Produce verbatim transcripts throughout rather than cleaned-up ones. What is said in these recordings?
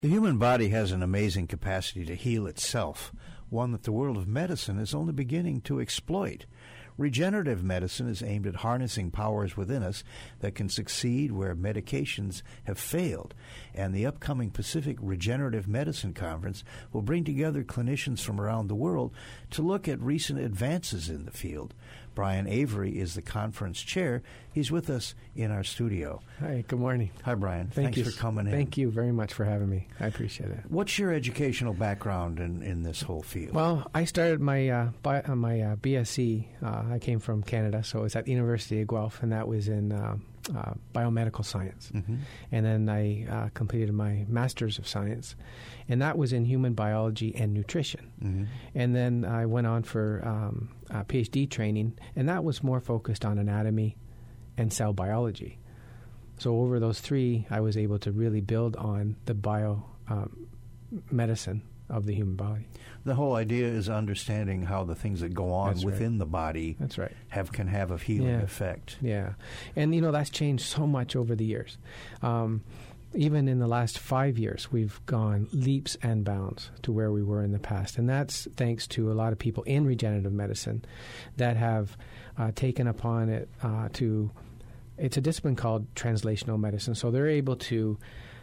The human body has an amazing capacity to heal itself, one that the world of medicine is only beginning to exploit. Regenerative medicine is aimed at harnessing powers within us that can succeed where medications have failed, and the upcoming Pacific Regenerative Medicine Conference will bring together clinicians from around the world to look at recent advances in the field. Brian Avery is the conference chair. He's with us in our studio. Hi, good morning. Hi, Brian. Thank Thanks you. for coming in. Thank you very much for having me. I appreciate it. What's your educational background in, in this whole field? Well, I started my uh, bi- uh, my uh, B S c. Uh, I came from Canada, so it was at the University of Guelph, and that was in uh, uh, biomedical science. Mm-hmm. And then I uh, completed my Master's of Science, and that was in human biology and nutrition. Mm-hmm. And then I went on for um, uh, PhD training, and that was more focused on anatomy and cell biology. So over those three, I was able to really build on the bio um, medicine of the human body. The whole idea is understanding how the things that go on That's within right. the body That's right. have can have a healing Yeah. effect. Yeah. And, you know, that's changed so much over the years. Um, even in the last five years, we've gone leaps and bounds to where we were in the past. And that's thanks to a lot of people in regenerative medicine that have uh, taken upon it uh, to... It's a discipline called translational medicine. So they're able to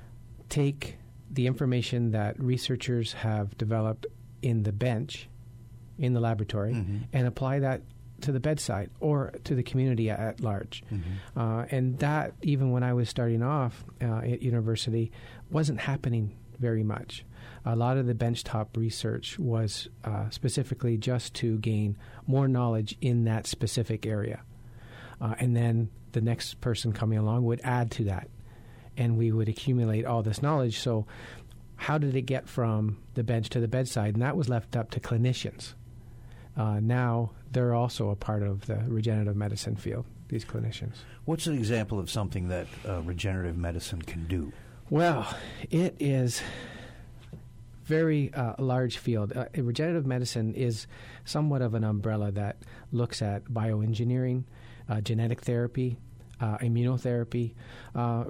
take the information that researchers have developed in the bench, in the laboratory, mm-hmm. and apply that to the bedside or to the community at, at large. Mm-hmm. Uh, and that, even when I was starting off uh, at university, wasn't happening very much. A lot of the benchtop research was uh, specifically just to gain more knowledge in that specific area. Uh, and then the next person coming along would add to that, and we would accumulate all this knowledge. So how did it get from the bench to the bedside? And that was left up to clinicians. Uh, now they're also a part of the regenerative medicine field, these clinicians. What's an example of something that uh, regenerative medicine can do? Well, it is very uh, large field. Uh, regenerative medicine is somewhat of an umbrella that looks at bioengineering, uh, genetic therapy, uh, immunotherapy. Uh,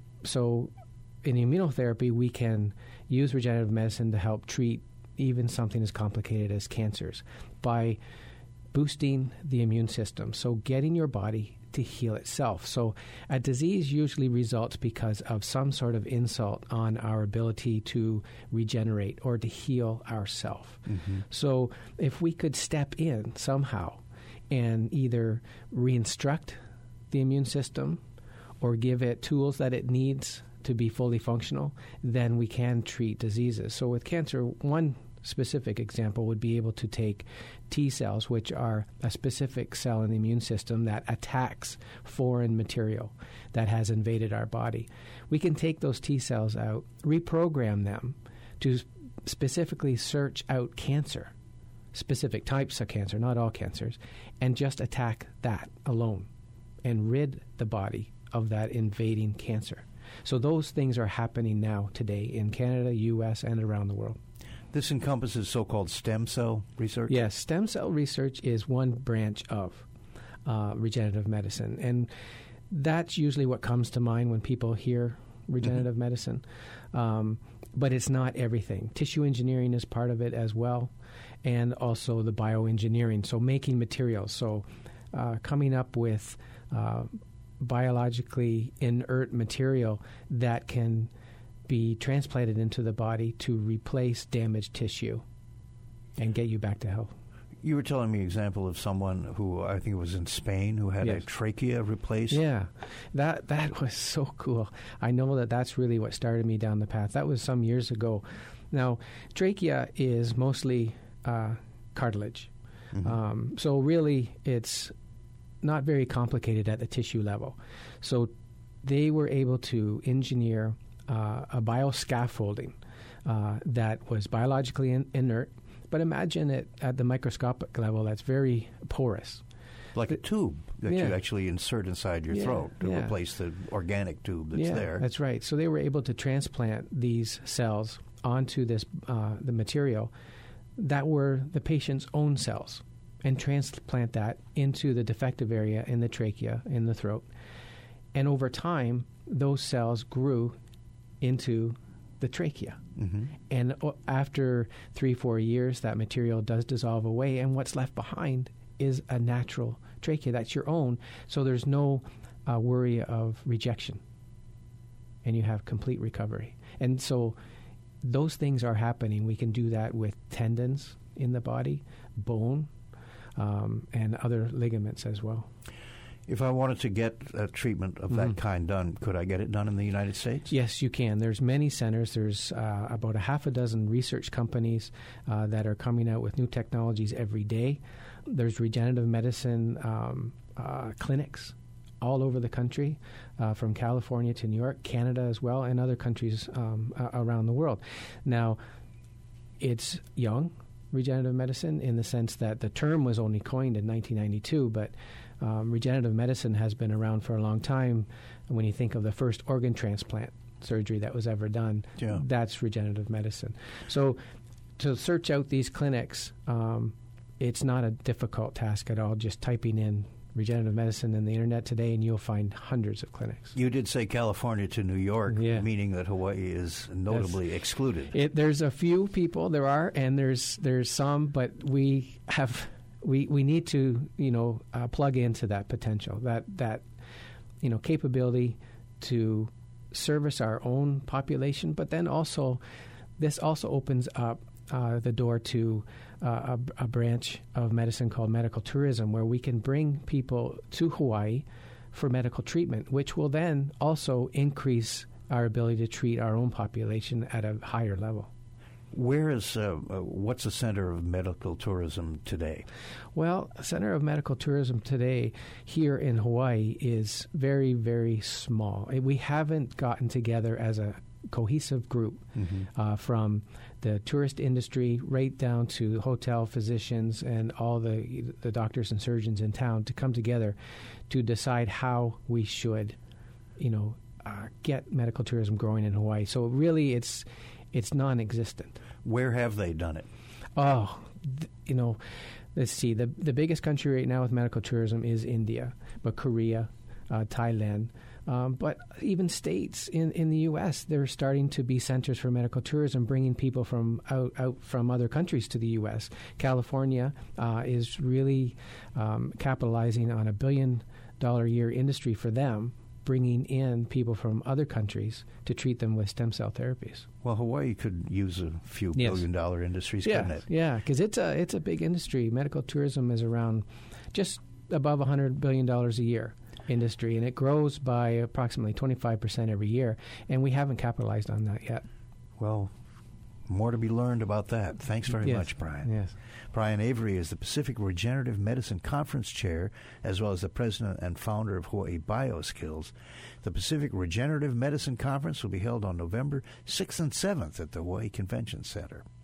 so in immunotherapy, we can use regenerative medicine to help treat even something as complicated as cancers by boosting the immune system, so getting your body to heal itself. So a disease usually results because of some sort of insult on our ability to regenerate or to heal ourselves. Mm-hmm. So if we could step in somehow and either reinstruct the immune system or give it tools that it needs to be fully functional, then we can treat diseases. So with cancer, one specific example would be able to take T cells, which are a specific cell in the immune system that attacks foreign material that has invaded our body. We can take those T cells out, reprogram them to specifically search out cancer, specific types of cancer, not all cancers, and just attack that alone and rid the body of that invading cancer. So those things are happening now today in Canada, U S, and around the world. This encompasses so-called stem cell research? Yes, stem cell research is one branch of uh, regenerative medicine. And that's usually what comes to mind when people hear regenerative mm-hmm. medicine. Um, but it's not everything. Tissue engineering is part of it as well, and also the bioengineering, so making materials. So uh, coming up with uh, biologically inert material that can be transplanted into the body to replace damaged tissue and get you back to health. You were telling me an example of someone who, I think it was in Spain, who had yes. a trachea replaced. Yeah, that that was so cool. I know that that's really what started me down the path. That was some years ago. Now, trachea is mostly uh, cartilage. Mm-hmm. Um, so really, it's not very complicated at the tissue level. So they were able to engineer Uh, a bioscaffolding uh, that was biologically in- inert, but imagine it at the microscopic level that's very porous. Like the, a tube that yeah. you actually insert inside your yeah, throat to yeah. replace the organic tube that's yeah, there. That's right. So they were able to transplant these cells onto this uh, the material that were the patient's own cells and transplant that into the defective area in the trachea, in the throat. And over time, those cells grew into the trachea. Mm-hmm. And o- after three, four years, that material does dissolve away, and what's left behind is a natural trachea. That's your own, so there's no uh, worry of rejection, and you have complete recovery. And so those things are happening. We can do that with tendons in the body, bone, um, and other ligaments as well. If I wanted to get a treatment of Mm-hmm. that kind done, could I get it done in the United States? Yes, you can. There's many centers. There's uh, about a half a dozen research companies uh, that are coming out with new technologies every day. There's regenerative medicine um, uh, clinics all over the country, uh, from California to New York, Canada as well, and other countries um, uh, around the world. Now, it's young, regenerative medicine, in the sense that the term was only coined in nineteen ninety-two, but um, regenerative medicine has been around for a long time. When you think of the first organ transplant surgery that was ever done, yeah. that's regenerative medicine. So to search out these clinics, um, it's not a difficult task at all, just typing in regenerative medicine in the internet today, and you'll find hundreds of clinics. You did say California to New York, Yeah. meaning that Hawaii is notably That's, excluded. It, there's a few people, there are, and there's there's some, but we have we we need to you know uh, plug into that potential, that that you know capability to service our own population, but then also this also opens up uh, the door to Uh, a, a branch of medicine called medical tourism, where we can bring people to Hawaii for medical treatment, which will then also increase our ability to treat our own population at a higher level. Where is, uh, uh, what's the center of medical tourism today? Well, Center of Medical Tourism today here in Hawaii is very, very small. We haven't gotten together as a cohesive group, mm-hmm. uh, from the tourist industry right down to hotel physicians and all the the doctors and surgeons in town to come together to decide how we should, you know, uh, get medical tourism growing in Hawaii. So really, it's it's non-existent. Where have they done it? Oh, th- you know, let's see. The the biggest country right now with medical tourism is India, but Korea, uh, Thailand. Um, but even states in, in the U S, they're starting to be centers for medical tourism, bringing people from out, out from other countries to the U S. California uh, is really um, capitalizing on a billion dollar a year industry for them, bringing in people from other countries to treat them with stem cell therapies. Well, Hawaii could use a few Yes. billion dollar industries, Yeah, couldn't it? yeah, because it's a it's a big industry. Medical tourism is around just above one hundred billion dollars a year industry, and it grows by approximately twenty-five percent every year, and we haven't capitalized on that yet. Well, more to be learned about that. Thanks very Yes. much, Brian. Yes. Brian Avery is the Pacific Regenerative Medicine Conference Chair, as well as the president and founder of Hawaii BioSkills. The Pacific Regenerative Medicine Conference will be held on November sixth and seventh at the Hawaii Convention Center.